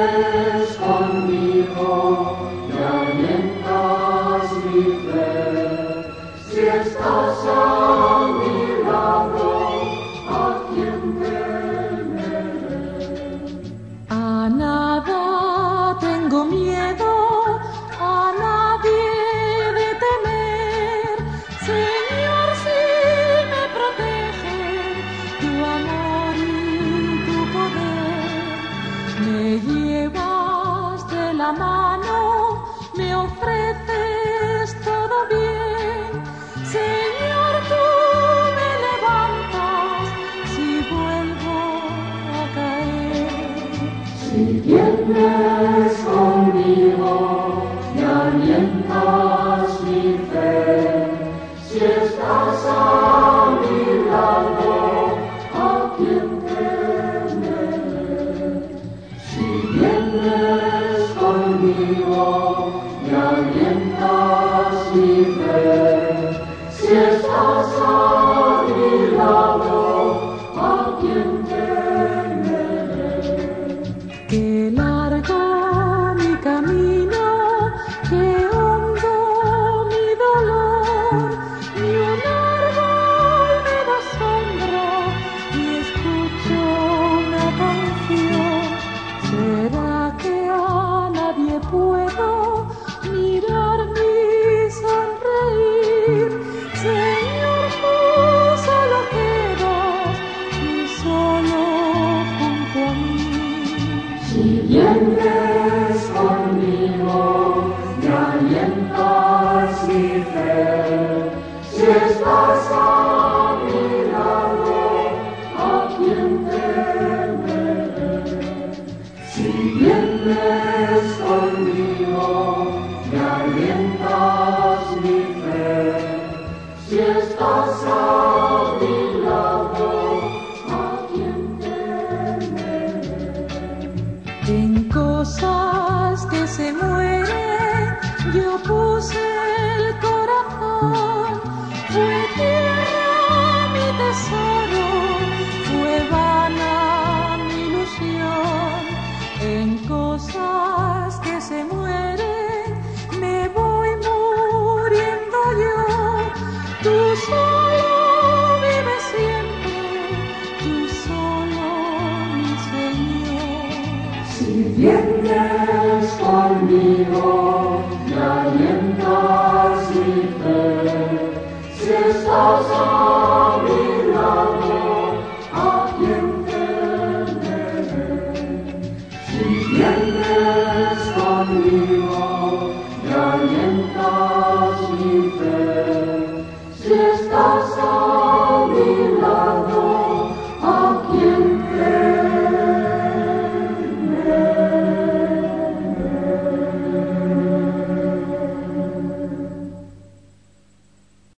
vienes conmigo, me alientas mi fe. Si estás a mi lado, ¿a quién temeré? A nada tengo miedo, a nadie de temer. Señor, si me protege tu amor y tu poder. Me llevas de la mano, me ofreces todo bien. Señor, tú me levantas si vuelvo a caer. Si vienes conmigo, me alientas mi fe. Si estás a mi lado, ¿a quién temeré? Si vienes conmigo, me alientas mi fe. Si estás a mi lado, ¿a quién temeré? Qué largo mi camino, qué hondo mi dolor. Ni un árbol me da sombra, y escucho una canción. ¿Será que a nadie puedo mirar ni sonreír? Señor, tú solo quedas y solo junto a mí. Si vienes conmigo, me alientas mi fe. Si estás a mi lado, ¿a quién temeré? Si vienes conmigo, me alientas mi fe. Si estás a mi lado, ¿a quién temeré? En cosas que se mueren yo puse el corazón. Fue tierra mi tesoro, fue vana mi ilusión. En cosas que se mueren me voy muriendo yo. Tú solo vives siempre, tú solo mi Señor. Si vienes conmigo, me alientas mi fe. Si estás a mi lado, ¿a quién temeré? Si vienes conmigo,